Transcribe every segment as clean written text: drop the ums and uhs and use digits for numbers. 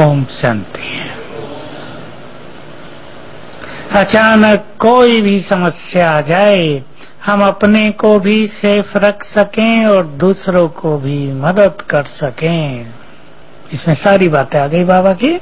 ओम शांति। अचानक कोई भी समस्या आ जाए, हम अपने को भी सेफ रख सकें और दूसरों को भी मदद कर सकें। इसमें सारी बातें आ गई बाबा की।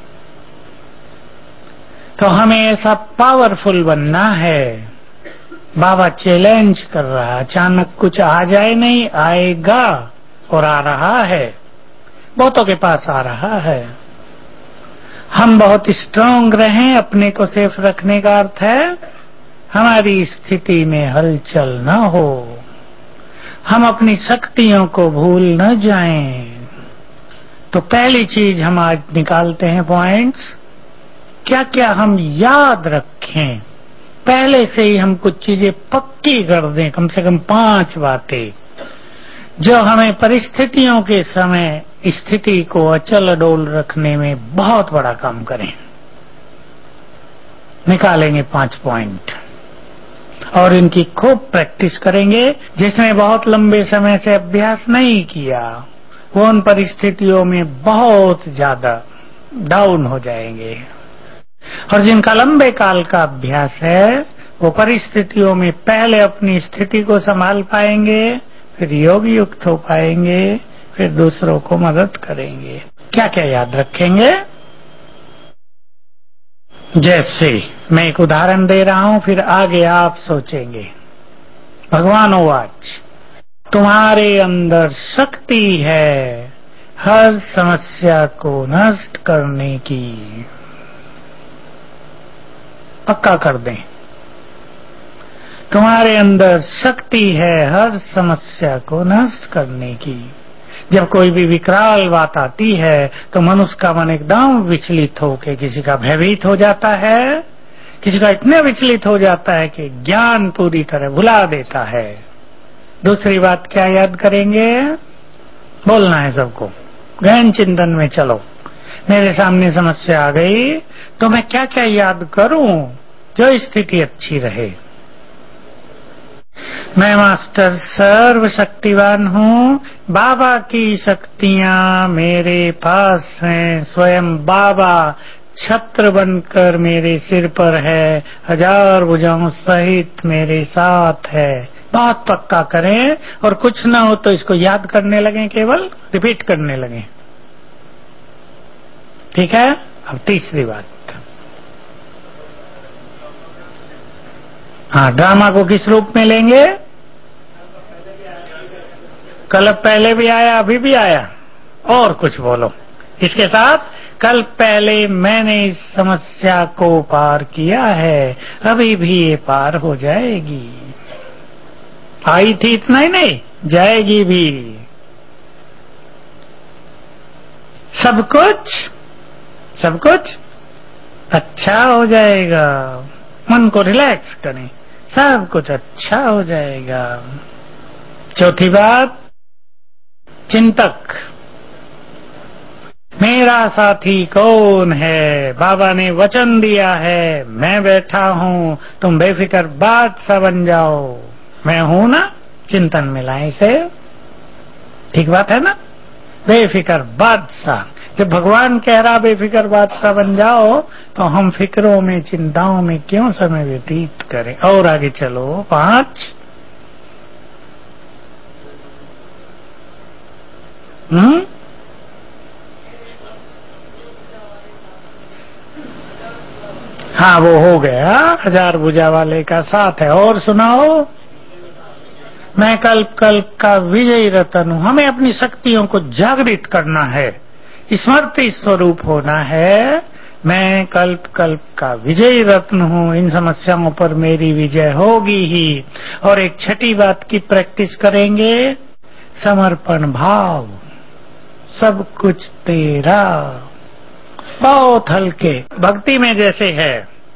तो हमें ऐसा पावरफुल बनना है। बाबा चैलेंज कर रहा है, अचानक कुछ आ जाए नहीं, आएगा और आ रहा है, बहुतों के पास आ रहा है। हम बहुत स्ट्रांग रहें, अपने को सेफ रखने का अर्थ है हमारी स्थिति में हलचल न हो, हम अपनी शक्तियों को भूल न जाएं। तो पहली चीज हम आज निकालते हैं पॉइंट्स, क्या क्या हम याद रखें। पहले से ही हम कुछ चीजें पक्की कर दें, कम से कम 5 बातें जो हमें परिस्थितियों के समय स्थिति को अचल अडोल रखने में बहुत बड़ा काम करें। निकालेंगे 5 पॉइंट और इनकी खूब प्रैक्टिस करेंगे। जिसने बहुत लंबे समय से अभ्यास नहीं किया वो उन परिस्थितियों में बहुत ज्यादा डाउन हो जाएंगे, और जिनका लंबे काल का अभ्यास है वो परिस्थितियों में पहले अपनी स्थिति को संभाल पाएंगे, फिर योग युक्त हो पाएंगे, फिर दूसरों को मदद करेंगे। क्या क्या याद रखेंगे? जैसे मैं एक उदाहरण दे रहा हूं, फिर आगे आप सोचेंगे। भगवान वाच, तुम्हारे अंदर शक्ति है हर समस्या को नष्ट करने की। पक्का कर दें, तुम्हारे अंदर शक्ति है हर समस्या को नष्ट करने की। जब कोई भी विकराल बात आती है तो मनुष्य का मन एकदम विचलित होकर किसी का भयभीत हो जाता है, किसी का इतना विचलित हो जाता है कि ज्ञान पूरी तरह भुला देता है। दूसरी बात क्या याद करेंगे? बोलना है सबको, गहन चिंतन में चलो। मेरे सामने समस्या आ गई तो मैं क्या क्या याद करूं जो स्थिति अच्छी रहे। मैं मास्टर सर्वशक्तिवान हूँ, बाबा की शक्तियाँ मेरे पास हैं। स्वयं बाबा छत्र बनकर मेरे सिर पर है, 1000 भुजाओं सहित मेरे साथ है। बहुत पक्का करें, और कुछ ना हो तो इसको याद करने लगे, केवल रिपीट करने लगे। ठीक है। अब तीसरी बात, हाँ, ड्रामा को किस रूप में लेंगे? कल पहले भी आया, अभी भी आया, और कुछ बोलो इसके साथ। कल पहले मैंने इस समस्या को पार किया है, अभी भी ये पार हो जाएगी। आई थी इतना ही नहीं, जाएगी भी। सब कुछ अच्छा हो जाएगा। मन को रिलैक्स करें, सब कुछ अच्छा हो जाएगा। चौथी बात, चिंतक, मेरा साथी कौन है? बाबा ने वचन दिया है, मैं बैठा हूँ, तुम बेफिक्र बादशाह बन जाओ। मैं हूं ना, चिंतन में लाए इसे। ठीक बात है ना? बेफिक्र बादशाह। जब भगवान कह रहा बेफिक्र बादशाह बन जाओ, तो हम फिक्रों में चिंताओं में क्यों समय व्यतीत करें। और आगे चलो। 5, हाँ, वो हो गया, 1000 भुजा वाले का साथ है। और सुनाओ। मैं कल्प कल्प का विजयी रतन हूँ। हमें अपनी शक्तियों को जागृत करना है, स्मृति स्वरूप होना है। मैं कल्प कल्प का विजयी रत्न हूँ, इन समस्याओं पर मेरी विजय होगी ही। और एक छठी बात की प्रैक्टिस करेंगे, समर्पण भाव। सब कुछ तेरा। बहुत हल्के, भक्ति में जैसे है,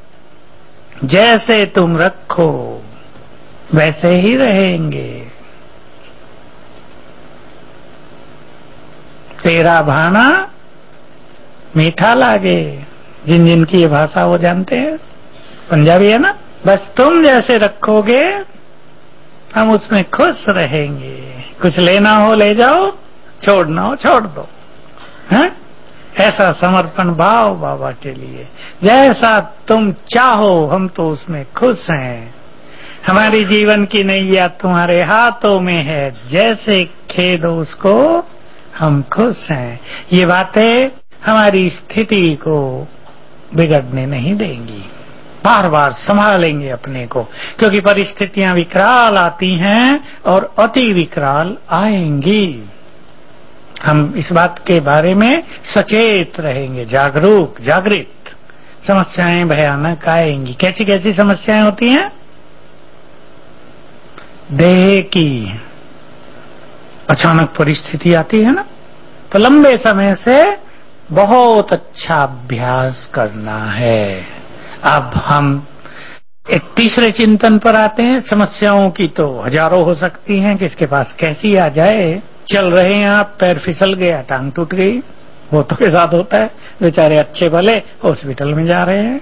जैसे तुम रखो वैसे ही रहेंगे। तेरा भाना मीठा लागे। जिन जिन की ये भाषा वो जानते हैं, पंजाबी है ना। बस तुम जैसे रखोगे हम उसमें खुश रहेंगे। कुछ लेना हो ले जाओ, छोड़ना हो छोड़ दो। हैं? ऐसा समर्पण भाव बाबा के लिए, जैसा तुम चाहो हम तो उसमें खुश हैं। हमारी जीवन की नैया तुम्हारे हाथों में है, जैसे खेदो उसको हम खुश हैं। ये बातें हमारी स्थिति को बिगड़ने नहीं देंगी, बार बार संभालेंगे अपने को, क्योंकि परिस्थितियां विकराल आती हैं और अति विकराल आएंगी। हम इस बात के बारे में सचेत रहेंगे, जागृत। समस्याएं भयानक आएंगी। कैसी कैसी समस्याएं होती हैं? देह की अचानक परिस्थिति आती है ना, तो लंबे समय से बहुत अच्छा अभ्यास करना है। अब हम एक तीसरे चिंतन पर आते हैं। समस्याओं की तो हजारों हो सकती हैं, किसके पास कैसी आ जाए। चल रहे हैं आप, पैर फिसल गया, टांग टूट गई, वो तो के साथ होता है। बेचारे अच्छे भले हॉस्पिटल में जा रहे हैं।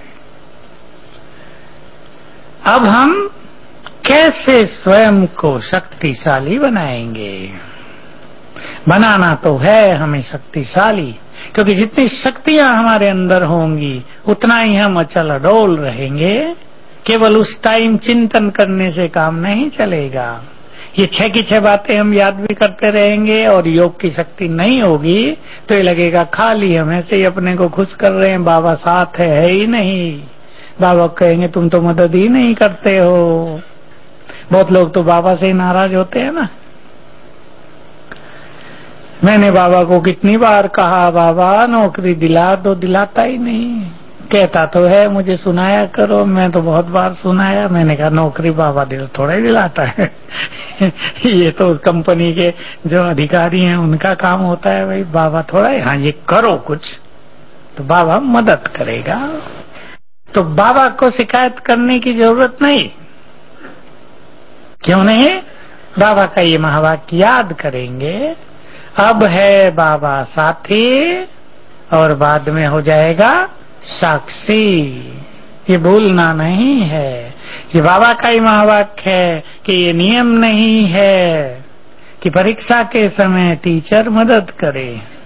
अब हम कैसे स्वयं को शक्तिशाली बनाएंगे? बनाना तो है हमें शक्तिशाली, क्योंकि जितनी शक्तियां हमारे अंदर होंगी उतना ही हम अचल अडोल रहेंगे। केवल उस टाइम चिंतन करने से काम नहीं चलेगा। ये 6 की 6 बातें हम याद भी करते रहेंगे और योग की शक्ति नहीं होगी तो ये लगेगा खाली हम ऐसे ही अपने को खुश कर रहे हैं, बाबा साथ है ही नहीं। बाबा कहेंगे तुम तो मदद ही नहीं करते हो। बहुत लोग तो बाबा से ही नाराज होते हैं ना। मैंने बाबा को कितनी बार कहा बाबा नौकरी दिला दो, दिलाता ही नहीं। कहता तो है मुझे सुनाया करो, मैं तो बहुत बार सुनाया। मैंने कहा नौकरी बाबा थोड़ा ही दिलाता है ये तो उस कंपनी के जो अधिकारी हैं उनका काम होता है भाई, बाबा थोड़ा ही। हाँ ये करो कुछ तो बाबा मदद करेगा। तो बाबा को शिकायत करने की जरूरत नहीं। क्यों नहीं? बाबा का ये महावाक्य याद करेंगे, अब है बाबा साथी और बाद में हो जाएगा साक्षी। ये भूलना नहीं है। ये बाबा का ही महावाक्य है कि ये नियम नहीं है कि परीक्षा के समय टीचर मदद करे।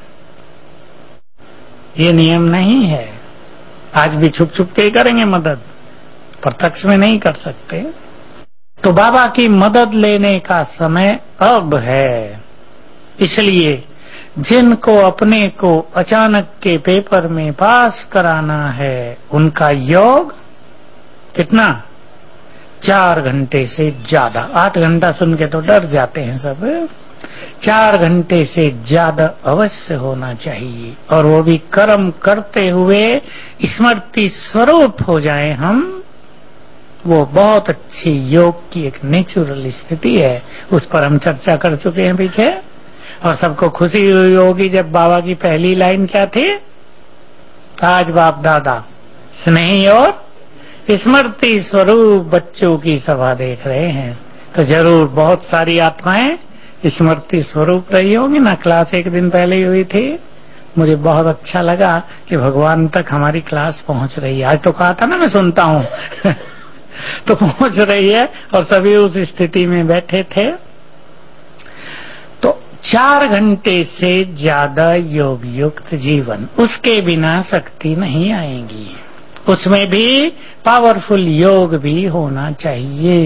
ये नियम नहीं है। आज भी छुप छुप के ही करेंगे मदद, प्रत्यक्ष में नहीं कर सकते। तो बाबा की मदद लेने का समय अब है। इसलिए जिनको अपने को अचानक के पेपर में पास कराना है उनका योग कितना? 4 घंटे से ज्यादा। 8 घंटा सुन के तो डर जाते हैं सब। 4 घंटे से ज्यादा अवश्य होना चाहिए, और वो भी कर्म करते हुए स्मृति स्वरूप हो जाए हम। वो बहुत अच्छी योग की एक नेचुरल स्थिति है। उस पर हम चर्चा कर चुके हैं पीछे, और सबको खुशी हुई होगी जब बाबा की पहली लाइन क्या थी? आज बाप दादा स्नेही और स्मृति स्वरूप बच्चों की सभा देख रहे हैं, तो जरूर बहुत सारी आत्माएं स्मृति स्वरूप रही होंगी ना। क्लास एक दिन पहले ही हुई थी, मुझे बहुत अच्छा लगा कि भगवान तक हमारी क्लास पहुंच रही है। आज तो कहा था ना मैं सुनता हूं तो पहुंच रही है, और सभी उस स्थिति में बैठे थे। तो 4 घंटे से ज्यादा योग युक्त जीवन, उसके बिना शक्ति नहीं आएगी। उसमें भी पावरफुल योग भी होना चाहिए।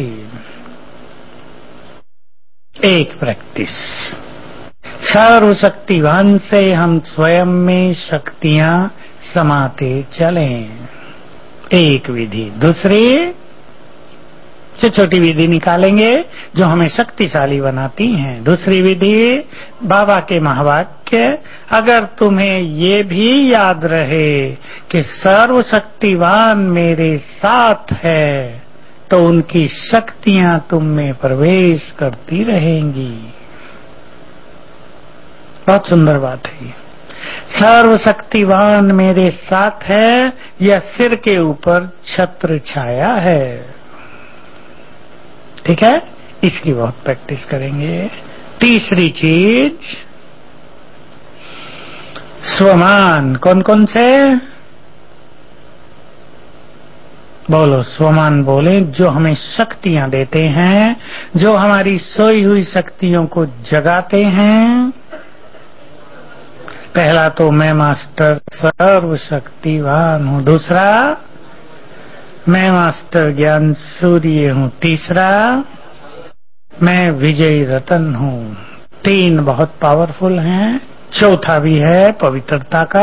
एक प्रैक्टिस, सर्वशक्तिवान से हम स्वयं में शक्तियां समाते चलें, एक विधि। दूसरी से छोटी विधि निकालेंगे जो हमें शक्तिशाली बनाती हैं। दूसरी विधि बाबा के महावाक्य, अगर तुम्हें ये भी याद रहे कि सर्वशक्तिवान मेरे साथ है तो उनकी शक्तियां तुम में प्रवेश करती रहेंगी। बहुत सुंदर बात है। सर्वशक्तिवान मेरे साथ है, यह सिर के ऊपर छत्र छाया है। ठीक है, इसकी बहुत प्रैक्टिस करेंगे। तीसरी चीज स्वमान। कौन कौन से बोलो? स्वमान बोले जो हमें शक्तियां देते हैं, जो हमारी सोई हुई शक्तियों को जगाते हैं। पहला तो मैं मास्टर सर्वशक्तिवान हूँ, दूसरा मैं मास्टर ज्ञान सूर्य हूँ, तीसरा मैं विजयी रतन हूँ। तीन बहुत पावरफुल हैं। चौथा भी है पवित्रता का,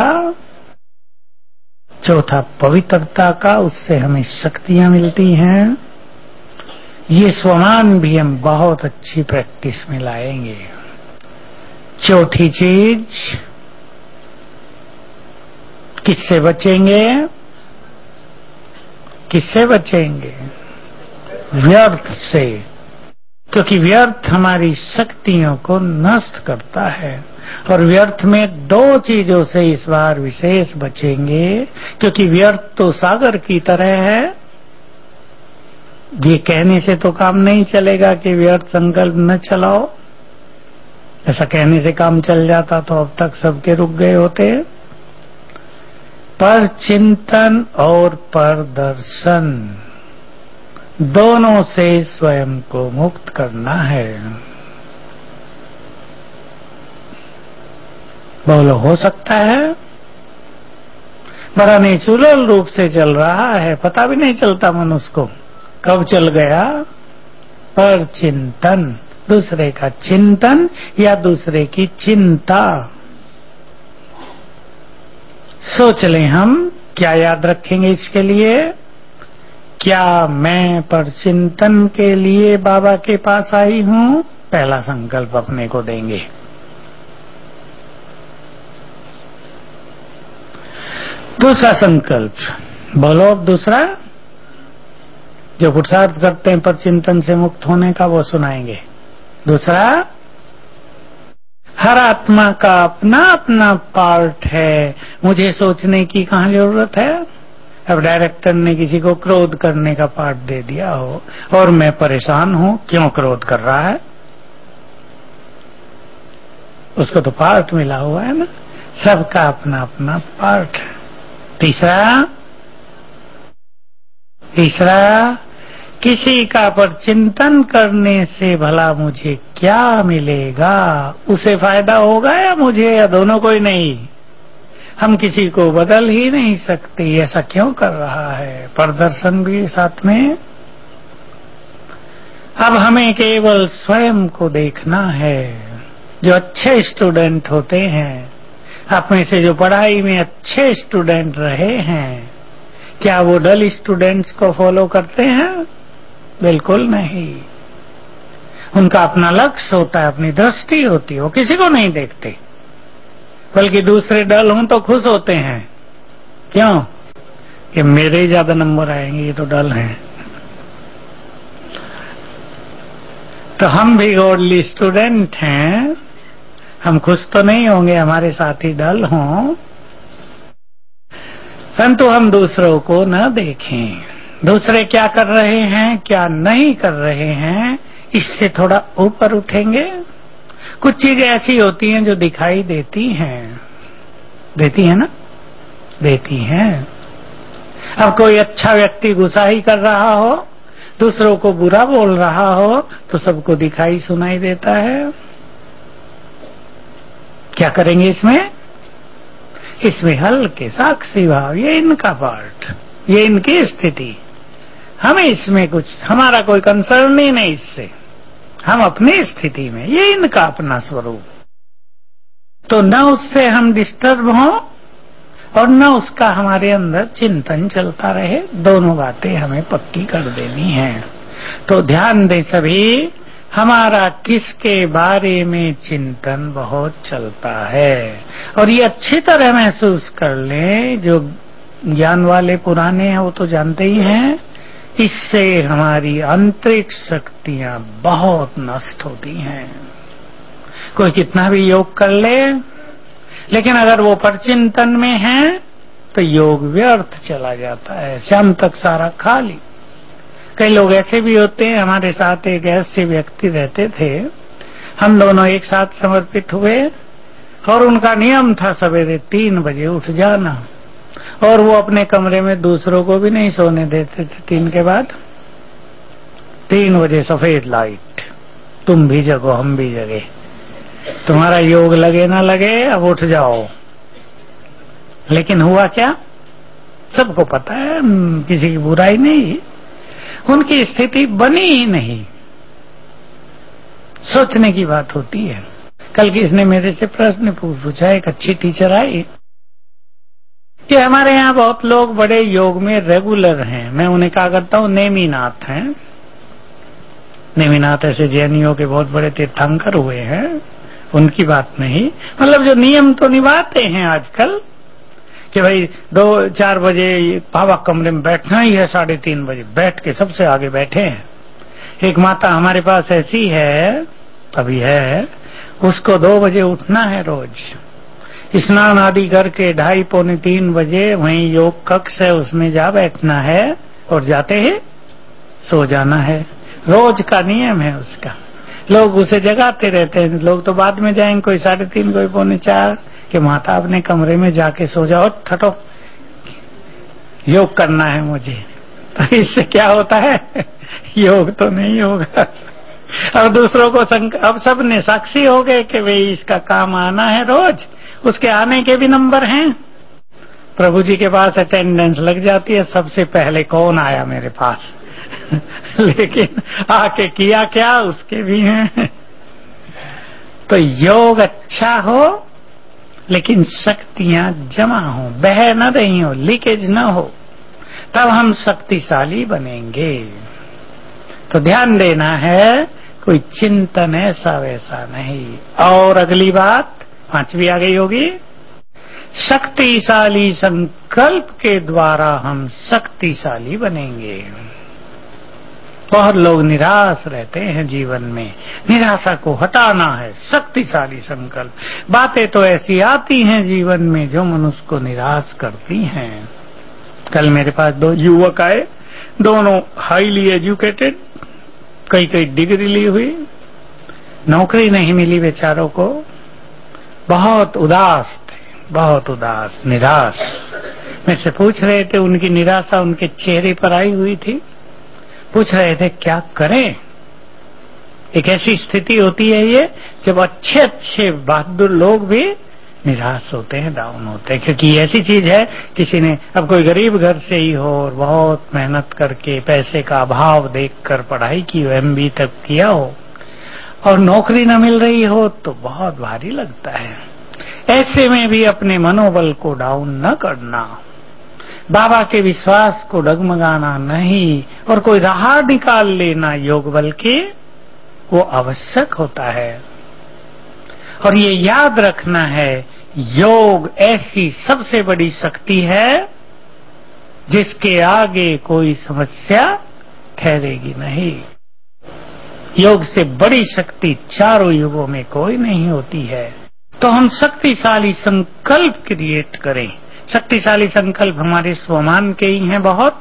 चौथा पवित्रता का, उससे हमें शक्तियां मिलती हैं। ये स्वमान भी हम बहुत अच्छी प्रैक्टिस में लाएंगे। चौथी चीज, किससे बचेंगे? किससे बचेंगे? व्यर्थ से, क्योंकि व्यर्थ हमारी शक्तियों को नष्ट करता है। और व्यर्थ में दो चीजों से इस बार विशेष बचेंगे, क्योंकि व्यर्थ तो सागर की तरह है। ये कहने से तो काम नहीं चलेगा कि व्यर्थ संकल्प न चलाओ। ऐसा कहने से काम चल जाता तो अब तक सबके रुक गए होते। पर चिंतन और पर दर्शन दोनों से स्वयं को मुक्त करना है। बोलो, हो सकता है? बड़ा नेचुरल रूप से चल रहा है, पता भी नहीं चलता मनुष्य को कब चल गया। पर चिंतन, दूसरे का चिंतन या दूसरे की चिंता। सोच लें हम क्या याद रखेंगे इसके लिए। क्या मैं पर चिंतन के लिए बाबा के पास आई हूं? पहला संकल्प अपने को देंगे। दूसरा संकल्प बोलो। अब दूसरा जो पुरुषार्थ करते हैं पर चिंतन से मुक्त होने का, वो सुनाएंगे। दूसरा, हर आत्मा का अपना अपना पार्ट है, मुझे सोचने की कहां जरूरत है। अब डायरेक्टर ने किसी को क्रोध करने का पार्ट दे दिया हो और मैं परेशान हूं, क्यों क्रोध कर रहा है? उसको तो पार्ट मिला हुआ है ना। सबका अपना अपना पार्ट है। तीसरा, किसी का पर चिंतन करने से भला मुझे क्या मिलेगा? उसे फायदा होगा या मुझे, या दोनों को ही नहीं? हम किसी को बदल ही नहीं सकते, ऐसा क्यों कर रहा है? प्रदर्शन भी साथ में। अब हमें केवल स्वयं को देखना है। जो अच्छे स्टूडेंट होते हैं, आप में से जो पढ़ाई में अच्छे स्टूडेंट रहे हैं, क्या वो डल स्टूडेंट्स को फॉलो करते हैं? बिल्कुल नहीं। उनका अपना लक्ष्य होता है, अपनी दृष्टि होती है, वो किसी को नहीं देखते। बल्कि दूसरे डल हों तो खुश होते हैं। क्यों? कि मेरे ही ज्यादा नंबर आएंगे, ये तो डल हैं। तो हम भी गॉडली स्टूडेंट हैं, हम खुश तो नहीं होंगे हमारे साथी डल हों, परंतु हम दूसरों को न देखें। दूसरे क्या कर रहे हैं, क्या नहीं कर रहे हैं, इससे थोड़ा ऊपर उठेंगे। कुछ चीजें ऐसी होती हैं जो दिखाई देती हैं, देती है ना, देती हैं। अब कोई अच्छा व्यक्ति गुस्सा ही कर रहा हो, दूसरों को बुरा बोल रहा हो, तो सबको दिखाई सुनाई देता है। क्या करेंगे इसमें? इसमें हल्के साक्षी भाव, ये इनका पार्ट, ये इनकी स्थिति, हमें इसमें कुछ, हमारा कोई कंसर्न ही नहीं इससे, हम अपनी स्थिति में, ये इनका अपना स्वरूप। तो न उससे हम डिस्टर्ब हों और न उसका हमारे अंदर चिंतन चलता रहे। दोनों बातें हमें पक्की कर देनी है। तो ध्यान दें सभी, हमारा किसके बारे में चिंतन बहुत चलता है, और ये अच्छी तरह महसूस कर लें। जो ज्ञान वाले पुराने हैं वो तो जानते ही हैं, इससे हमारी आंतरिक शक्तियां बहुत नष्ट होती हैं। कोई कितना भी योग कर ले, लेकिन अगर वो परचिंतन में है तो योग व्यर्थ चला जाता है, शाम तक सारा खाली। कई लोग ऐसे भी होते हैं, हमारे साथ एक ऐसे व्यक्ति रहते थे, हम दोनों एक साथ समर्पित हुए और उनका नियम था सवेरे 3 बजे उठ जाना, और वो अपने कमरे में दूसरों को भी नहीं सोने देते थे 3 के बाद। 3 बजे सफेद लाइट, तुम भी जगो हम भी जगे। तुम्हारा योग लगे ना लगे, अब उठ जाओ। लेकिन हुआ क्या, सबको पता है, किसी की बुराई नहीं, उनकी स्थिति बनी ही नहीं। सोचने की बात होती है। कल किसने मेरे से प्रश्न पूछा, एक अच्छी टीचर आई कि हमारे यहाँ बहुत लोग बड़े योग में रेगुलर हैं। मैं उन्हें कहा करता हूँ नेमीनाथ हैं। नेमीनाथ ऐसे जैनियों के बहुत बड़े तीर्थंकर हुए हैं, उनकी बात नहीं, मतलब जो नियम तो निभाते हैं आजकल कि भाई 2-4 बजे बाबा कमरे में बैठना ही है, 3:30 बजे बैठ के सबसे आगे बैठे हैं। एक माता हमारे पास ऐसी है, अभी है, उसको 2 बजे उठना है रोज, स्नान आदि करके 2:30-3 बजे वहीं योग कक्ष है उसमें जा बैठना है और जाते ही सो जाना है। रोज का नियम है उसका। लोग उसे जगाते रहते हैं, लोग तो बाद में जाएंगे, कोई 3:30 कोई 3:45 कि माता अपने कमरे में जाके सो जाओ, ठटो योग करना है मुझे। तो इससे क्या होता है, योग तो नहीं होगा। और दूसरों को अब सब ने साक्षी हो गए कि भाई इसका काम आना है रोज, उसके आने के भी नंबर हैं। प्रभु जी के पास अटेंडेंस लग जाती है, सबसे पहले कौन आया मेरे पास लेकिन आके किया क्या, उसके भी हैं। तो योग अच्छा हो लेकिन शक्तियां जमा हो, बह न रही हो, लीकेज न हो, तब हम शक्तिशाली बनेंगे। तो ध्यान देना है, कोई चिंतन ऐसा वैसा नहीं। और अगली बात 5वीं आ गई होगी, शक्तिशाली संकल्प के द्वारा हम शक्तिशाली बनेंगे। बहुत लोग निराश रहते हैं जीवन में, निराशा को हटाना है, शक्तिशाली संकल्प। बातें तो ऐसी आती हैं जीवन में जो मनुष्य को निराश करती हैं। कल मेरे पास 2 युवक आए, दोनों हाईली एजुकेटेड, कई डिग्री ली हुई, नौकरी नहीं मिली बेचारों को, बहुत उदास थे, बहुत उदास, निराश। मेरे से पूछ रहे थे, उनकी निराशा उनके चेहरे पर आई हुई थी। पूछ रहे थे क्या करें। एक ऐसी स्थिति होती है ये, जब अच्छे अच्छे बहादुर लोग भी निराश होते हैं, डाउन होते हैं, क्योंकि ऐसी चीज है, किसी ने, अब कोई गरीब घर से ही हो और बहुत मेहनत करके पैसे का अभाव देखकर पढ़ाई की हो, MBA तक किया हो और नौकरी न मिल रही हो तो बहुत भारी लगता है। ऐसे में भी अपने मनोबल को डाउन न करना, बाबा के विश्वास को डगमगाना नहीं, और कोई राह निकाल लेना योग बल के, वो आवश्यक होता है। और ये याद रखना है, योग ऐसी सबसे बड़ी शक्ति है जिसके आगे कोई समस्या ठहरेगी नहीं। योग से बड़ी शक्ति चारों युगों में कोई नहीं होती है। तो हम शक्तिशाली संकल्प क्रिएट करें। शक्तिशाली संकल्प हमारे स्वमान के ही हैं, बहुत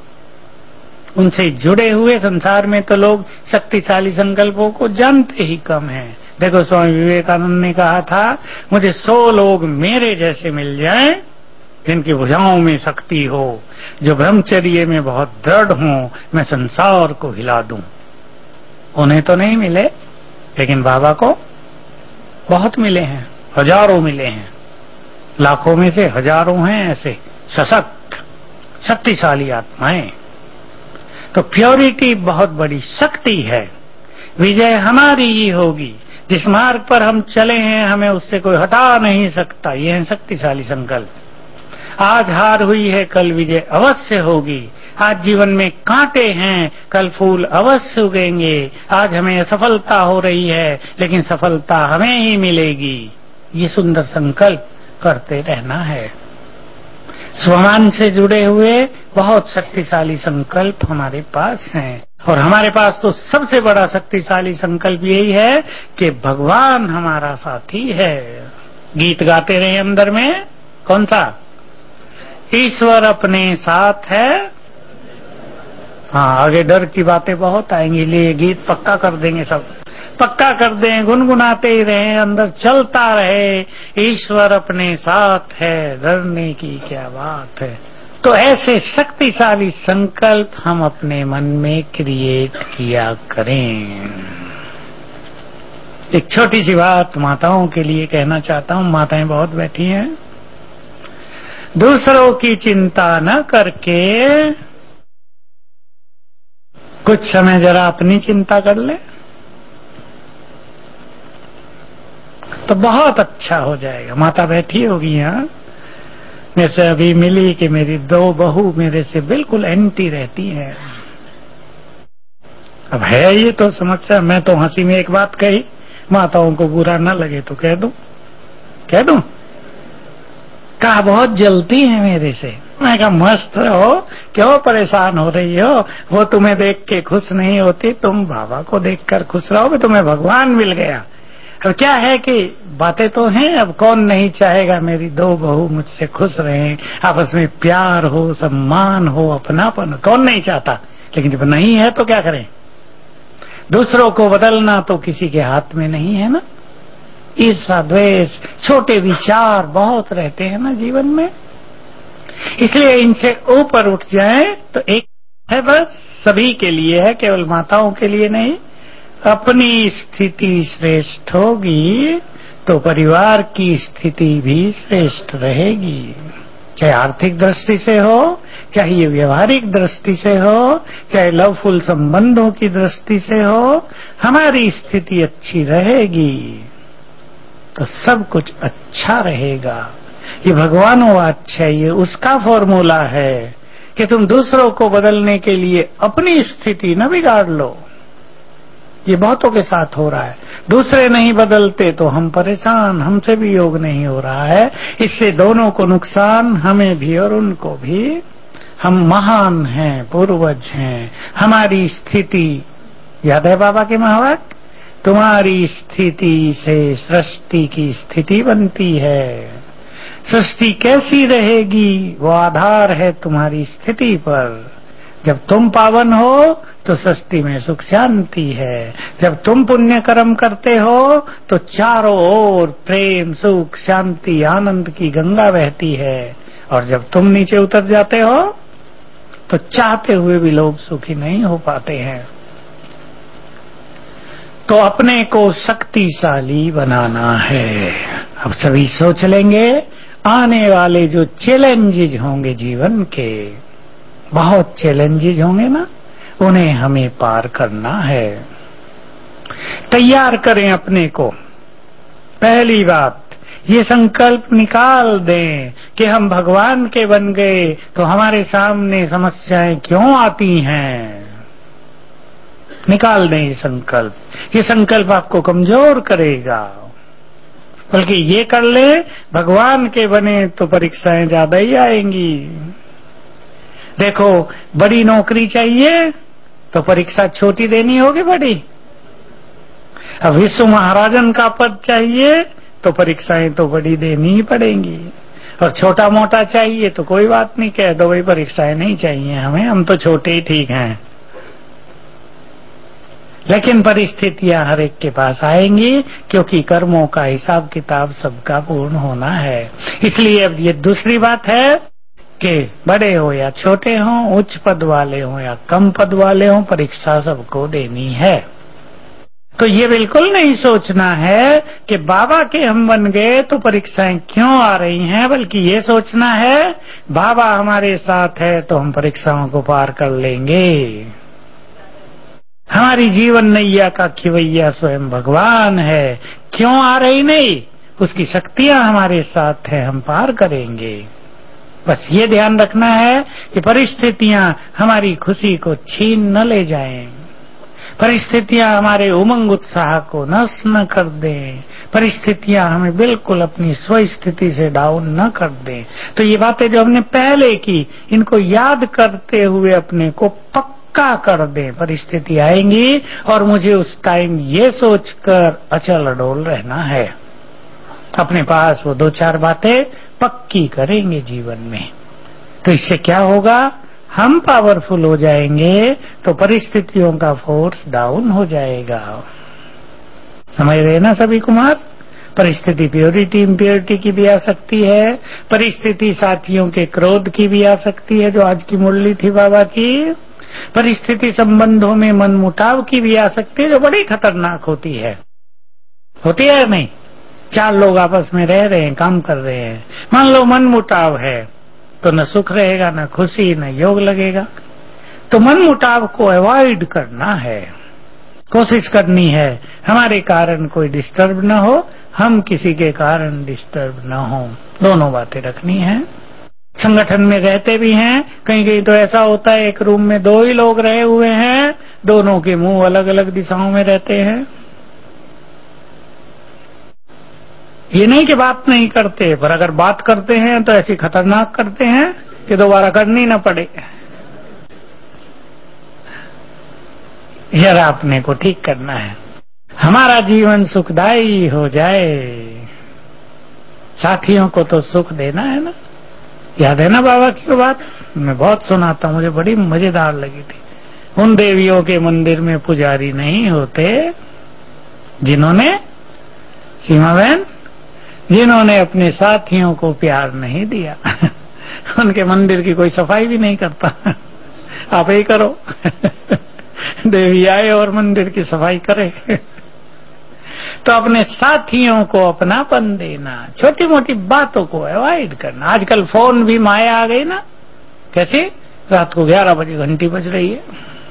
उनसे जुड़े हुए। संसार में तो लोग शक्तिशाली संकल्पों को जानते ही कम हैं। देखो, स्वामी विवेकानंद ने कहा था, मुझे 100 लोग मेरे जैसे मिल जाएं जिनकी भुजाओं में शक्ति हो, जो ब्रह्मचर्य में बहुत दृढ़ हों, मैं संसार को हिला दूं। उन्हें तो नहीं मिले, लेकिन बाबा को बहुत मिले हैं, हजारों मिले हैं, लाखों में से हजारों हैं ऐसे सशक्त शक्तिशाली आत्माएं। तो प्योरिटी बहुत बड़ी शक्ति है। विजय हमारी ही होगी। जिस मार्ग पर हम चले हैं हमें उससे कोई हटा नहीं सकता। ये है शक्तिशाली संकल्प। आज हार हुई है, कल विजय अवश्य होगी। आज जीवन में कांटे हैं, कल फूल अवश्य उगेंगे। आज हमें असफलता हो रही है, लेकिन सफलता हमें ही मिलेगी। ये सुंदर संकल्प करते रहना है। स्वमान से जुड़े हुए बहुत शक्तिशाली संकल्प हमारे पास हैं, और हमारे पास तो सबसे बड़ा शक्तिशाली संकल्प यही है कि भगवान हमारा साथी है। गीत गाते रहे अंदर में, कौन सा? ईश्वर अपने साथ है। हाँ, आगे डर की बातें बहुत आएंगी, लिए गीत पक्का कर देंगे, सब पक्का कर दें, गुनगुनाते ही रहे, अंदर चलता रहे, ईश्वर अपने साथ है, डरने की क्या बात है। तो ऐसे शक्तिशाली संकल्प हम अपने मन में क्रिएट किया करें। एक छोटी सी बात माताओं के लिए कहना चाहता हूं। माताएं बहुत बैठी हैं। दूसरों की चिंता न करके कुछ समय जरा अपनी चिंता कर ले तो बहुत अच्छा हो जाएगा। माता बैठी होगी यहाँ, मेरे से अभी मिली कि मेरी 2 बहू मेरे से बिल्कुल एंटी रहती हैं। अब है ये तो समस्या। मैं तो हंसी में एक बात कही, माताओं को बुरा ना लगे तो कह दूं। कहा बहुत जलती है मेरे से। मैं कहा मस्त रहो, क्यों परेशान हो रही हो? वो तुम्हें देख के खुश नहीं होती, तुम बाबा को देखकर खुश रहोगे, तुम्हें भगवान मिल गया। अब क्या है कि बातें तो हैं, अब कौन नहीं चाहेगा मेरी 2 बहू मुझसे खुश रहें, आपस में प्यार हो, सम्मान हो, अपनापन हो, कौन नहीं चाहता। लेकिन जब नहीं है तो क्या करें? दूसरों को बदलना तो किसी के हाथ में नहीं है ना। ईर्ष्या, द्वेष, छोटे विचार बहुत रहते हैं ना जीवन में, इसलिए इनसे ऊपर उठ जाएं तो एक है बस, सभी के लिए है, केवल माताओं के लिए नहीं। अपनी स्थिति श्रेष्ठ होगी तो परिवार की स्थिति भी श्रेष्ठ रहेगी। चाहे आर्थिक दृष्टि से हो, चाहे ये व्यवहारिक दृष्टि से हो, चाहे लवफुल संबंधों की दृष्टि से हो, हमारी स्थिति अच्छी रहेगी तो सब कुछ अच्छा रहेगा। ये भगवानोवाद चाहिए, उसका फॉर्मूला है कि तुम दूसरों को बदलने के लिए अपनी स्थिति न बिगाड़ लो। ये बहुतों के साथ हो रहा है। दूसरे नहीं बदलते तो हम परेशान, हमसे भी योग नहीं हो रहा है। इससे दोनों को नुकसान, हमें भी और उनको भी। हम महान हैं, पूर्वज हैं। हमारी स्थिति याद है बाबा के महावाक्य, तुम्हारी स्थिति से सृष्टि की स्थिति बनती है। सृष्टि कैसी रहेगी वो आधार है तुम्हारी स्थिति पर। जब तुम पावन हो तो सृष्टि में सुख शांति है। जब तुम पुण्य कर्म करते हो तो चारों ओर प्रेम, सुख, शांति, आनंद की गंगा बहती है। और जब तुम नीचे उतर जाते हो तो चाहते हुए भी लोग सुखी नहीं हो पाते हैं। तो अपने को शक्तिशाली बनाना है। अब सभी सोच लेंगे आने वाले जो चैलेंजेज होंगे जीवन के, बहुत चैलेंजेज होंगे ना, उन्हें हमें पार करना है। तैयार करें अपने को। पहली बात ये संकल्प निकाल दें कि हम भगवान के बन गए तो हमारे सामने समस्याएं क्यों आती हैं। निकाल दें ये संकल्प। ये संकल्प आपको कमजोर करेगा। बल्कि ये कर ले भगवान के बने तो परीक्षाएं ज्यादा ही आएंगी। देखो बड़ी नौकरी चाहिए तो परीक्षा छोटी देनी होगी बड़ी। अब विश्व महाराजन का पद चाहिए तो परीक्षाएं तो बड़ी देनी ही पड़ेंगी। और छोटा मोटा चाहिए तो कोई बात नहीं, कह दो भाई परीक्षाएं नहीं चाहिए हमें, हम तो छोटे ही ठीक हैं। लेकिन परिस्थितियां हर एक के पास आएंगी क्योंकि कर्मों का हिसाब किताब सबका पूर्ण होना है। इसलिए अब ये दूसरी बात है कि बड़े हो या छोटे हों, उच्च पद वाले हों या कम पद वाले हों, परीक्षा सबको देनी है। तो ये बिल्कुल नहीं सोचना है कि बाबा के हम बन गए तो परीक्षाएं क्यों आ रही हैं, बल्कि ये सोचना है बाबा हमारे साथ है तो हम परीक्षाओं को पार कर लेंगे। हमारी जीवन नैया का खिवैया स्वयं भगवान है। क्यों आ रही नहीं, उसकी शक्तियां हमारे साथ है, हम पार करेंगे। बस ये ध्यान रखना है कि परिस्थितियां हमारी खुशी को छीन न ले जाएं, परिस्थितियां हमारे उमंग उत्साह को नष्ट न कर दें, परिस्थितियां हमें बिल्कुल अपनी स्वस्थिति से डाउन न कर दें। तो ये बातें जो हमने पहले की, इनको याद करते हुए अपने को पक्का कर दें। परिस्थिति आएंगी और मुझे उस टाइम ये सोचकर अचल अडोल रहना है। अपने पास वो 2-4 बातें पक्की करेंगे जीवन में। तो इससे क्या होगा, हम पावरफुल हो जाएंगे तो परिस्थितियों का फोर्स डाउन हो जाएगा। समझ रहे ना सभी कुमार। परिस्थिति प्योरिटी इम्प्योरिटी की भी आ सकती है, परिस्थिति साथियों के क्रोध की भी आ सकती है जो आज की मुरली थी बाबा की, परिस्थिति संबंधों में मनमुटाव की भी आ सकती है जो बड़ी खतरनाक होती है। होती है नहीं? 4 लोग आपस में रह रहे हैं, काम कर रहे हैं, मान लो मन मुटाव है तो न सुख रहेगा, न खुशी, न योग लगेगा। तो मन मुटाव को अवॉइड करना है, कोशिश करनी है हमारे कारण कोई डिस्टर्ब न हो, हम किसी के कारण डिस्टर्ब न हो, दोनों बातें रखनी है। संगठन में रहते भी हैं, कहीं कहीं तो ऐसा होता है एक रूम में 2 ही लोग रहे हुए हैं, दोनों के मुंह अलग अलग दिशाओं में रहते हैं। ये नहीं कि बात नहीं करते, पर अगर बात करते हैं तो ऐसी खतरनाक करते हैं कि दोबारा करनी न पड़े। जरा अपने को ठीक करना है, हमारा जीवन सुखदायी हो जाए। साथियों को तो सुख देना है ना। याद है ना बाबा की बात, मैं बहुत सुनाता हूं, मुझे बड़ी मजेदार लगी थी। उन देवियों के मंदिर में पुजारी नहीं होते जिन्होंने, सीमा बहन, जिन्होंने अपने साथियों को प्यार नहीं दिया। उनके मंदिर की कोई सफाई भी नहीं करता। आप ही करो। देवी आए और मंदिर की सफाई करे। तो अपने साथियों को अपनापन देना, छोटी मोटी बातों को अवॉइड करना। आजकल फोन भी माया आ गई ना, कैसे? रात को 11 बजे घंटी बज रही है,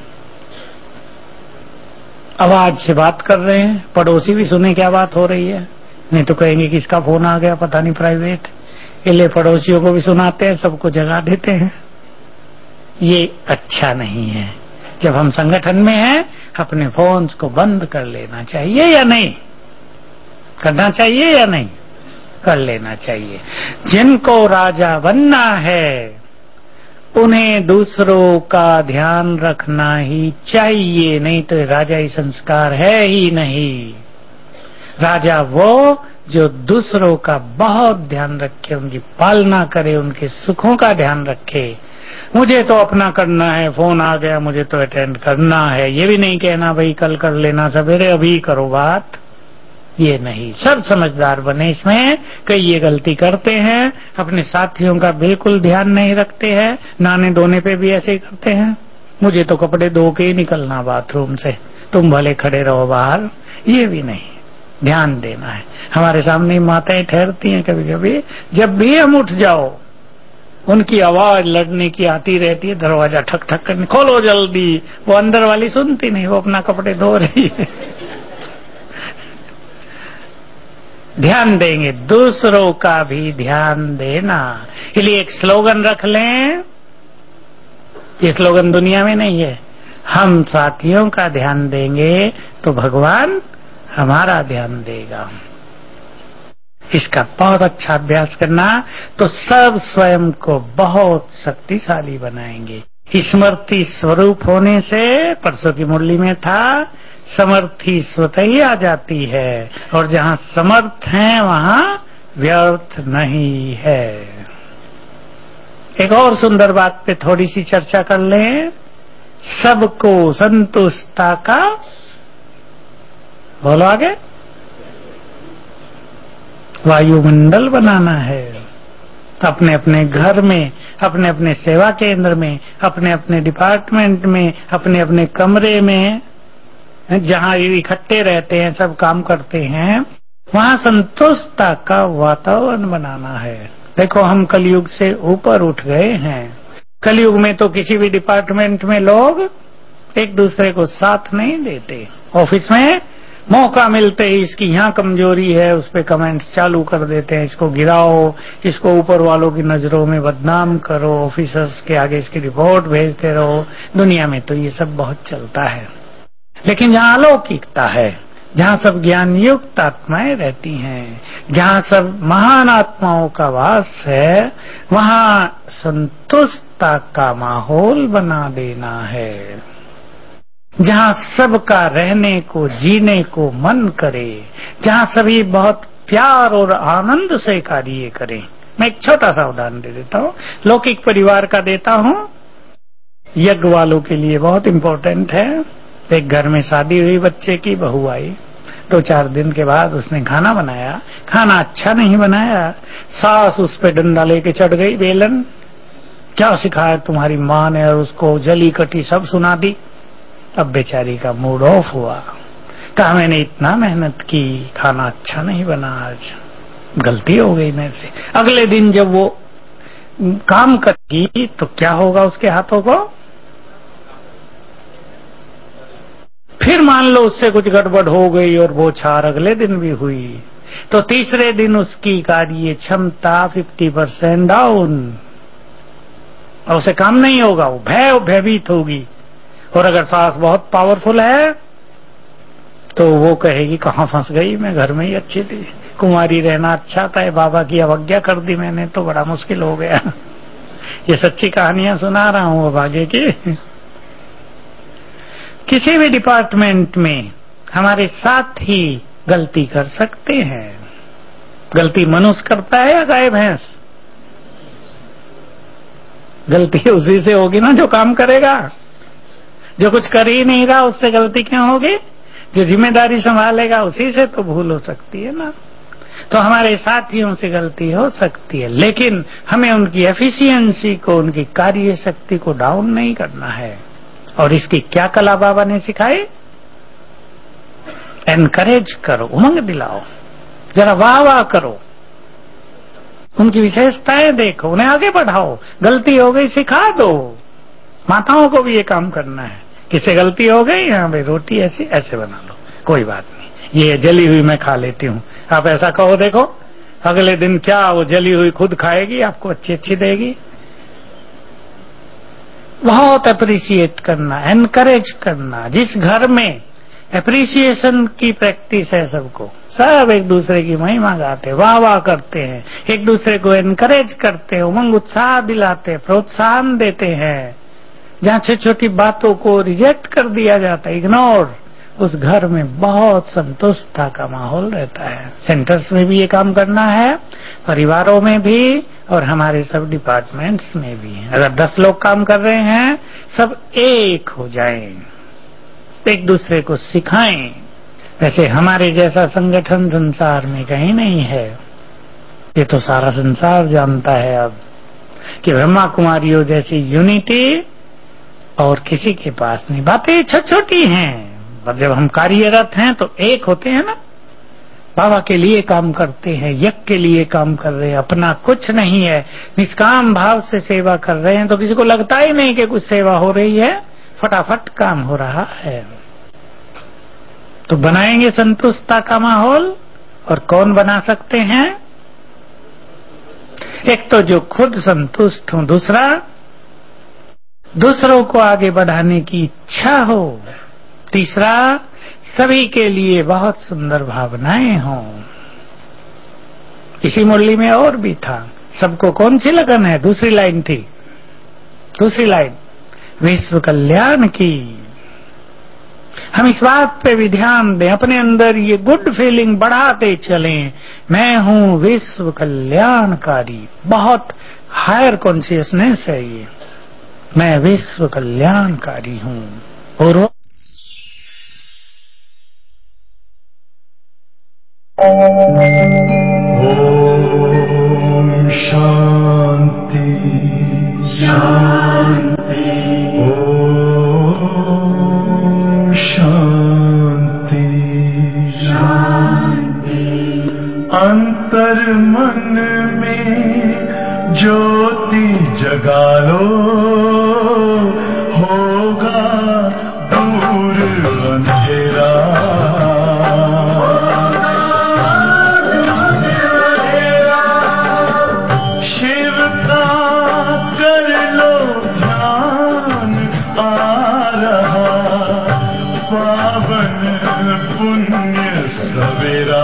आवाज से बात कर रहे हैं, पड़ोसी भी सुने क्या बात हो रही है, नहीं तो कहेंगे किसका फोन आ गया पता नहीं, प्राइवेट। इसलिए पड़ोसियों को भी सुनाते हैं, सबको जगा देते हैं। ये अच्छा नहीं है। जब हम संगठन में हैं, अपने फोन्स को बंद कर लेना चाहिए या नहीं? करना चाहिए या नहीं? कर लेना चाहिए। जिनको राजा बनना है उन्हें दूसरों का ध्यान रखना ही चाहिए, नहीं तो राजाई संस्कार है ही नहीं। राजा वो जो दूसरों का बहुत ध्यान रखे, उनकी पालना करे, उनके सुखों का ध्यान रखे। मुझे तो अपना करना है, फोन आ गया मुझे तो अटेंड करना है, ये भी नहीं कहना भाई कल कर लेना, सवेरे अभी करो बात, ये नहीं। सब समझदार बने इसमें। कई ये गलती करते हैं, अपने साथियों का बिल्कुल ध्यान नहीं रखते हैं, नहाने धोने पे भी ऐसे ही करते हैं, मुझे तो कपड़े धो के ही निकलना बाथरूम से, तुम भले खड़े रहो बाहर, ये भी नहीं। ध्यान देना है। हमारे सामने माताएं ठहरती हैं कभी कभी, जब भी हम उठ जाओ उनकी आवाज लड़ने की आती रहती है, दरवाजा ठक ठक करने, खोलो जल्दी। वो अंदर वाली सुनती नहीं, वो अपना कपड़े धो रही है। ध्यान देंगे, दूसरों का भी ध्यान देना। इसलिए एक स्लोगन रख लें, ये स्लोगन दुनिया में नहीं है, हम साथियों का ध्यान देंगे तो भगवान हमारा ध्यान देगा। इसका बहुत अच्छा अभ्यास करना तो सब स्वयं को बहुत शक्तिशाली बनाएंगे। स्मृति स्वरूप होने से, परसों की मुरली में था, समर्थी स्वतः ही आ जाती है, और जहाँ समर्थ हैं वहाँ व्यर्थ नहीं है। एक और सुंदर बात पे थोड़ी सी चर्चा कर लें। सबको संतुष्टता का, बोलो आगे, वायुमंडल बनाना है। अपने अपने घर में, अपने अपने सेवा केंद्र में, अपने अपने डिपार्टमेंट में, अपने अपने कमरे में, जहां इकट्ठे रहते हैं, सब काम करते हैं, वहां संतुष्टता का वातावरण बनाना है। देखो हम कलयुग से ऊपर उठ गए हैं। कलयुग में तो किसी भी डिपार्टमेंट में लोग एक दूसरे को साथ नहीं देते। ऑफिस में मौका मिलते ही इसकी यहाँ कमजोरी है उस पे कमेंट्स चालू कर देते हैं, इसको गिराओ, इसको ऊपर वालों की नजरों में बदनाम करो, ऑफिसर्स के आगे इसकी रिपोर्ट भेजते रहो। दुनिया में तो ये सब बहुत चलता है। लेकिन जहाँ अलौकिकता है, जहाँ सब ज्ञान युक्त आत्माएं रहती हैं, जहाँ सब महान आत्माओं का वास है, वहाँ संतुष्टता का माहौल बना देना है। जहाँ सबका रहने को, जीने को मन करे, जहाँ सभी बहुत प्यार और आनंद से कार्य करें। मैं एक छोटा सा उदाहरण दे देता हूँ, लौकिक परिवार का देता हूँ, यज्ञ वालों के लिए बहुत इम्पोर्टेंट है। एक घर में शादी हुई, बच्चे की, बहू आई, 2-4 दिन के बाद उसने खाना बनाया, खाना अच्छा नहीं बनाया, सास उस पे डंडा लेके चढ़ गई, बेलन, क्या सिखाया तुम्हारी माँ ने, और उसको जली कटी सब सुना दी। अब बेचारी का मूड ऑफ हुआ, कहा मैंने इतना मेहनत की, खाना अच्छा नहीं बना, आज गलती हो गई मेरे से। अगले दिन जब वो काम करेगी तो क्या होगा उसके हाथों को? फिर मान लो उससे कुछ गड़बड़ हो गई और वो छार अगले दिन भी हुई, तो तीसरे दिन उसकी कार्य क्षमता 50% डाउन, और उसे काम नहीं होगा, वो भयभीत होगी। और अगर सास बहुत पावरफुल है तो वो कहेगी कहां फंस गई, मैं घर में ही अच्छी थी, कुंवारी रहना अच्छा था, बाबा की अवज्ञा कर दी मैंने तो बड़ा मुश्किल हो गया। ये सच्ची कहानियां सुना रहा हूं अब आगे की। किसी भी डिपार्टमेंट में हमारे साथ ही गलती कर सकते हैं। गलती मनुष्य करता है या गाय भैंस? गलती उसी से होगी ना जो काम करेगा। जो कुछ कर ही नहीं रहा उससे गलती क्यों होगी? जो जिम्मेदारी संभालेगा उसी से तो भूल हो सकती है ना। तो हमारे साथियों से गलती हो सकती है, लेकिन हमें उनकी एफिशिएंसी को, उनकी कार्य शक्ति को डाउन नहीं करना है। और इसकी क्या कला बाबा ने सिखाई? एनकरेज करो, उमंग दिलाओ, जरा वाह वाह करो, उनकी विशेषताएं देखो, उन्हें आगे बढ़ाओ। गलती हो गई सिखा दो। माताओं को भी ये काम करना है। किसी गलती हो गई, हाँ भाई रोटी ऐसी ऐसे बना लो, कोई बात नहीं, ये जली हुई मैं खा लेती हूँ, आप ऐसा कहो, देखो अगले दिन क्या वो जली हुई खुद खाएगी, आपको अच्छी अच्छी देगी। बहुत अप्रिशिएट करना, एनकरेज करना। जिस घर में एप्रिसिएशन की प्रैक्टिस है सबको, सब एक दूसरे की महिमा गाते, वाह वाह करते हैं, एक दूसरे को एनकरेज करते हैं, उमंग उत्साह दिलाते, प्रोत्साहन देते हैं। जहां छोटी छोटी बातों को रिजेक्ट कर दिया जाता है, इग्नोर, उस घर में बहुत संतुष्टता का माहौल रहता है। सेंटर्स में भी ये काम करना है, परिवारों में भी, और हमारे सब डिपार्टमेंट्स में भी। अगर 10 लोग काम कर रहे हैं, सब एक हो जाएं, एक दूसरे को सिखाएं। वैसे हमारे जैसा संगठन संसार में कहीं नहीं है। ये तो सारा संसार जानता है अब कि ब्रह्मा कुमारियों जैसी यूनिटी और किसी के पास नहीं। बातें छोटी छोटी हैं, पर जब हम कार्यरत हैं तो एक होते हैं ना। बाबा के लिए काम करते हैं, यज्ञ के लिए काम कर रहे हैं, अपना कुछ नहीं है, निष्काम भाव से सेवा कर रहे हैं, तो किसी को लगता ही नहीं कि कुछ सेवा हो रही है, फटाफट काम हो रहा है। तो बनाएंगे संतुष्टता का माहौल। और कौन बना सकते हैं? एक तो जो खुद संतुष्ट हो, दूसरा दूसरों को आगे बढ़ाने की इच्छा हो, तीसरा सभी के लिए बहुत सुंदर भावनाएं हों। इसी मुरली में और भी था। सबको कौन सी लगन है? दूसरी लाइन थी, दूसरी लाइन, विश्व कल्याण की। हम इस बात पे भी ध्यान दें, अपने अंदर ये गुड फीलिंग बढ़ाते चलें। मैं हूं विश्व कल्याणकारी, बहुत हायर कॉन्शियसनेस है ये। मैं विश्व कल्याणकारी हूं। और ओम शांति शांति, ओम शांति शांति। अंतर मन में ज्योति जगा लो, होगा दूर अंधेरा। शिव का कर लो ध्यान, आ रहा पावन पुण्य सवेरा।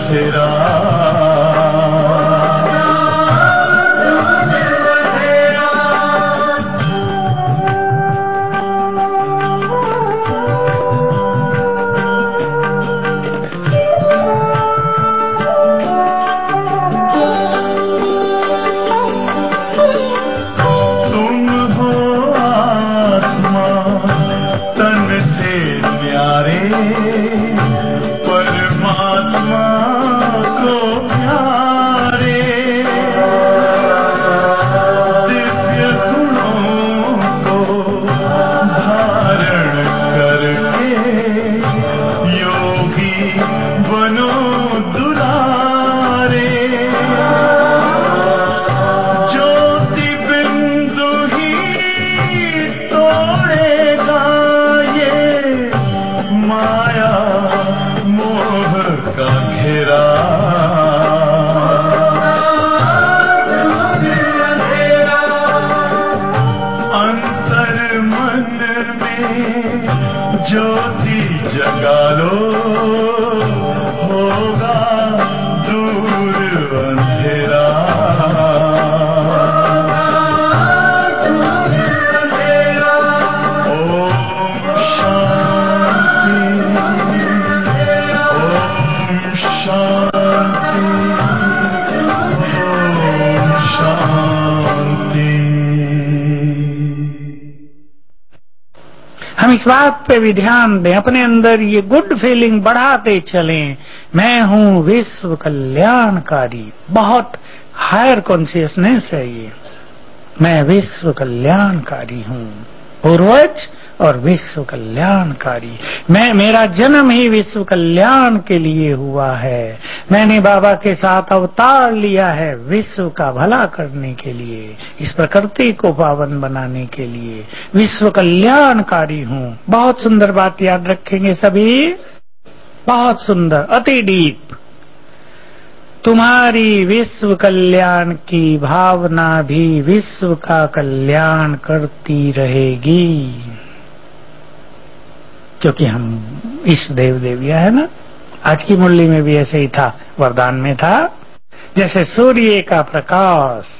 अंधेरा ज्योति जगा लो होगा दूर अंधेरा ओम शांति ओम शांति ओम शांति। हम इस बात पे भी ध्यान दें, अपने अंदर ये गुड फीलिंग बढ़ाते चलें। मैं हूँ विश्व कल्याणकारी, बहुत हायर कॉन्शियसनेस है ये। मैं विश्व कल्याणकारी हूँ, पूर्वज और विश्व कल्याणकारी। मेरा जन्म ही विश्व कल्याण के लिए हुआ है। मैंने बाबा के साथ अवतार लिया है विश्व का भला करने के लिए, इस प्रकृति को पावन बनाने के लिए। विश्व कल्याणकारी हूँ। बहुत सुंदर बात याद रखेंगे सभी, बहुत सुंदर, अति डीप। तुम्हारी विश्व कल्याण की भावना भी विश्व का कल्याण करती रहेगी, क्योंकि हम इष्ट देव देविया है ना। आज की मुरली में भी ऐसे ही था, वरदान में था, जैसे सूर्य का प्रकाश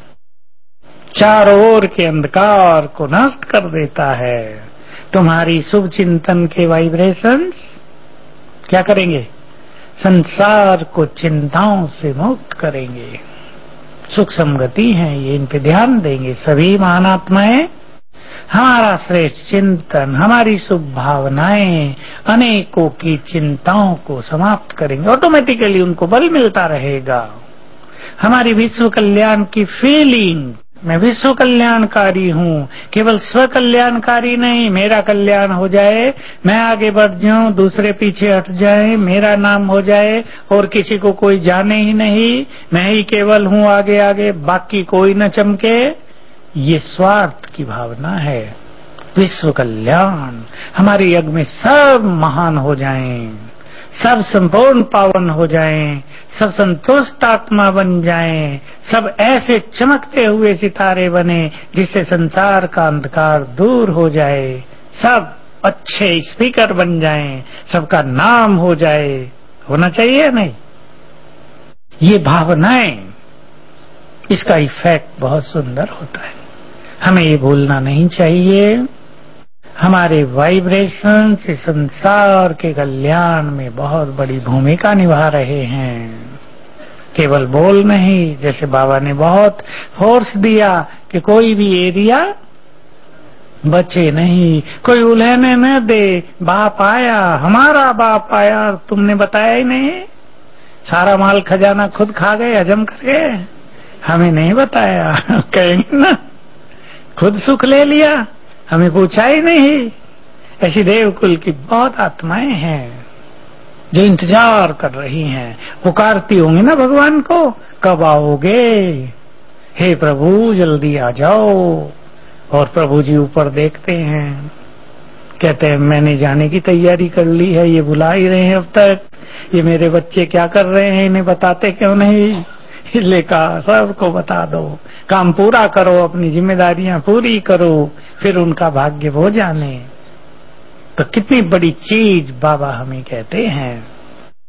चारों ओर के अंधकार को नष्ट कर देता है, तुम्हारी शुभ चिंतन के वाइब्रेशंस क्या करेंगे? संसार को चिंताओं से मुक्त करेंगे। सुख संगति है ये, इन पे ध्यान देंगे सभी महान आत्माएं। हमारा श्रेष्ठ चिंतन, हमारी शुभ भावनाएं अनेकों की चिंताओं को समाप्त करेंगे, ऑटोमेटिकली उनको बल मिलता रहेगा। हमारी विश्व कल्याण की फीलिंग, मैं विश्व कल्याणकारी हूँ, केवल स्व कल्याणकारी नहीं, मेरा कल्याण हो जाए, मैं आगे बढ़ जाऊं, दूसरे पीछे हट जाए, मेरा नाम हो जाए और किसी को कोई जाने ही नहीं, मैं ही केवल हूँ आगे आगे, बाकी कोई न चमके, ये स्वार्थ की भावना है। विश्व कल्याण, हमारे यज्ञ में सब महान हो जाएं, सब संपूर्ण पावन हो जाएं, सब संतुष्ट आत्मा बन जाएं, सब ऐसे चमकते हुए सितारे बने जिससे संसार का अंधकार दूर हो जाए, सब अच्छे स्पीकर बन जाएं, सबका नाम हो जाए। होना चाहिए नहीं? ये भावनाएं, इसका इफेक्ट बहुत सुंदर होता है। हमें ये भूलना नहीं चाहिए। हमारे वाइब्रेशंस इस संसार के कल्याण में बहुत बड़ी भूमिका निभा रहे हैं, केवल बोल नहीं। जैसे बाबा ने बहुत फोर्स दिया कि कोई भी एरिया बचे नहीं, कोई उलझने न दे। बाप आया, हमारा बाप आया, तुमने बताया ही नहीं, सारा माल खजाना खुद खा गए, हजम कर गए, हमें नहीं बताया। कहेंगे ना, खुद सुख ले लिया, हमें पूछा ही नहीं। ऐसी देवकुल की बहुत आत्माएं हैं जो इंतजार कर रही हैं, पुकारती होंगी ना भगवान को, कब आओगे, हे प्रभु जल्दी आ जाओ। और प्रभु जी ऊपर देखते हैं, कहते हैं मैंने जाने की तैयारी कर ली है, ये बुला ही रहे हैं अब तक, ये मेरे बच्चे क्या कर रहे हैं, इन्हें बताते क्यों नहीं? इसलिए कहा सबको बता दो, काम पूरा करो, अपनी जिम्मेदारियां पूरी करो, फिर उनका भाग्य वो जाने। तो कितनी बड़ी चीज बाबा हमें कहते हैं।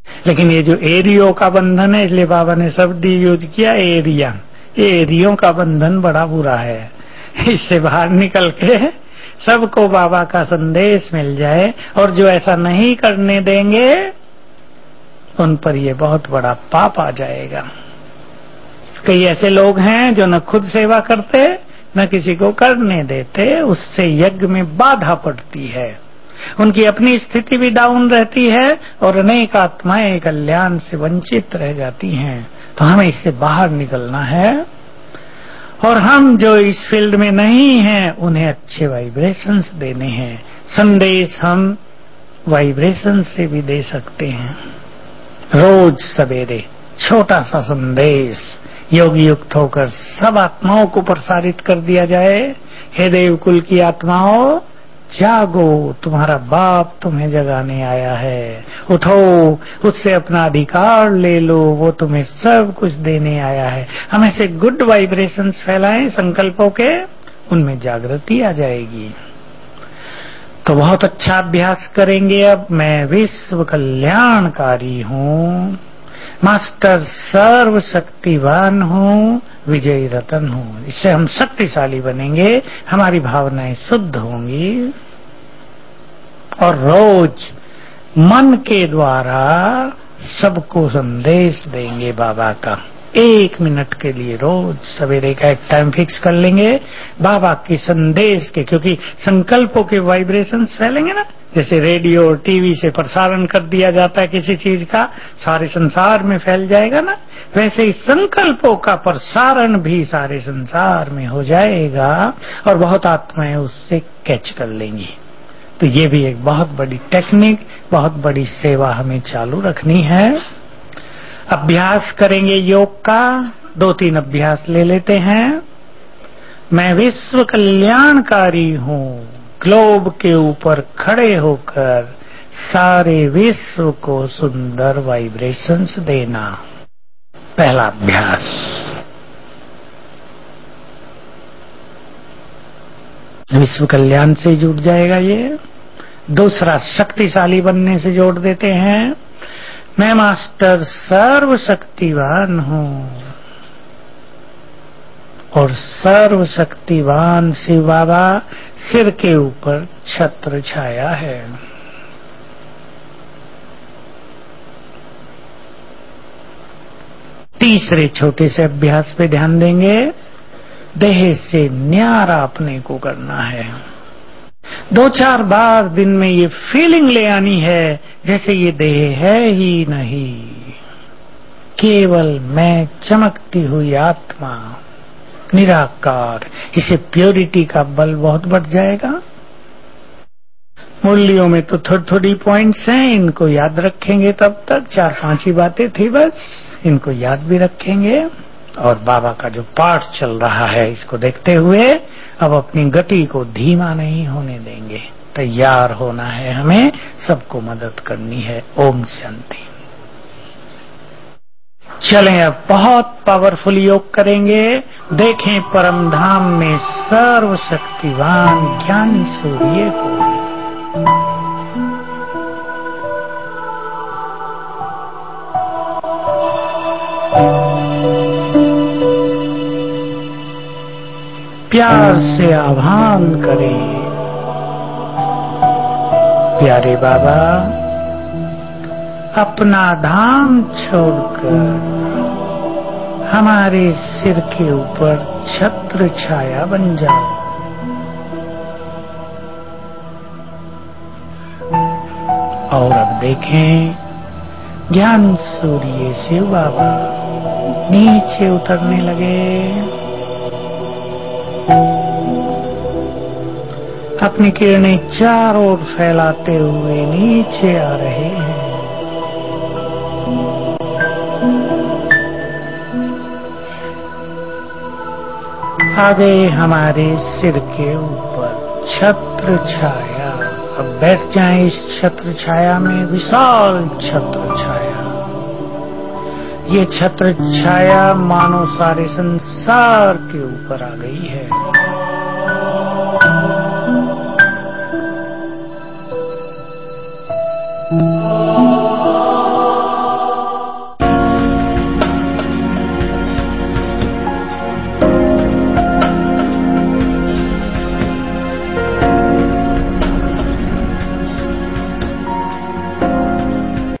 लेकिन ये जो एरियो का बंधन है, इसलिए बाबा ने शब्द यूज किया एरिया। ये एरियो का बंधन बड़ा बुरा है। इससे बाहर निकल के सबको बाबा का संदेश मिल जाए, और जो ऐसा नहीं करने देंगे उन पर ये बहुत बड़ा पाप आ जाएगा। कई ऐसे लोग हैं जो न खुद सेवा करते न किसी को करने देते, उससे यज्ञ में बाधा पड़ती है, उनकी अपनी स्थिति भी डाउन रहती है और अनेक आत्माएं कल्याण से वंचित रह जाती हैं। तो हमें इससे बाहर निकलना है, और हम जो इस फील्ड में नहीं हैं उन्हें अच्छे वाइब्रेशंस देने हैं। संदेश हम वाइब्रेशन से भी दे सकते हैं। रोज सवेरे छोटा सा संदेश योग युक्त होकर सब आत्माओं को प्रसारित कर दिया जाए। हे देवकुल की आत्माओं, जागो, तुम्हारा बाप तुम्हें जगाने आया है। उठो, उससे अपना अधिकार ले लो, वो तुम्हें सब कुछ देने आया है। हम ऐसे गुड वाइब्रेशंस फैलाएं संकल्पों के, उनमें जागृति आ जाएगी। तो बहुत अच्छा अभ्यास करेंगे। अब मैं विश्व कल्याणकारी हूँ, मास्टर सर्वशक्तिवान हूँ, विजयी रतन हूँ। इससे हम शक्तिशाली बनेंगे, हमारी भावनाएं शुद्ध होंगी, और रोज मन के द्वारा सबको संदेश देंगे बाबा का। 1 मिनट के लिए रोज सवेरे का एक टाइम फिक्स कर लेंगे बाबा के संदेश के, क्योंकि संकल्पों के वाइब्रेशंस फैलेंगे ना। जैसे रेडियो और टीवी से प्रसारण कर दिया जाता है किसी चीज का, सारे संसार में फैल जाएगा ना, वैसे ही संकल्पों का प्रसारण भी सारे संसार में हो जाएगा और बहुत आत्माएं उससे कैच कर लेंगी। तो ये भी एक बहुत बड़ी टेक्निक, बहुत बड़ी सेवा हमें चालू रखनी है। अभ्यास करेंगे योग का। 2-3 अभ्यास ले लेते हैं। मैं विश्व कल्याणकारी हूँ, ग्लोब के ऊपर खड़े होकर सारे विश्व को सुंदर वाइब्रेशंस देना। पहला अभ्यास। विश्व कल्याण से जुड़ जाएगा ये। दूसरा, शक्तिशाली बनने से जोड़ देते हैं। मैं मास्टर सर्वशक्तिवान हूँ, और सर्वशक्तिवान शिव बाबा सिर के ऊपर छत्र छाया है। तीसरे छोटे से अभ्यास पे ध्यान देंगे। देह से न्यारा अपने को करना है। 2-4 बार दिन में ये फीलिंग ले आनी है जैसे ये देह है ही नहीं, केवल मैं चमकती हुई आत्मा, निराकार। इसे प्योरिटी का बल बहुत बढ़ जाएगा। मुरलियों में तो थोड़ी थोड़ी पॉइंट्स हैं, इनको याद रखेंगे। तब तक 4-5 ही बातें थी बस, इनको याद भी रखेंगे। और बाबा का जो पाठ चल रहा है, इसको देखते हुए अब अपनी गति को धीमा नहीं होने देंगे। तैयार होना है हमें, सबको मदद करनी है। ओम शांति। चलें, अब बहुत पावरफुल योग करेंगे। देखें परम धाम में सर्वशक्तिवान ज्ञान सूर्य को। प्यार से आह्वान करें, प्यारे बाबा, अपना धाम छोड़कर हमारे सिर के ऊपर छत्र छाया बन जाओ। और अब देखें, ज्ञान सूर्य शिव बाबा नीचे उतरने लगे। अपनी किरणें चारों ओर फैलाते हुए नीचे आ रहे हैं। आ गए हमारे सिर के ऊपर छत्र छाया। अब बैठ जाएं इस छत्र छाया में, विशाल छत्र छाया। ये छत्र छाया मानो सारे संसार के ऊपर आ गई है।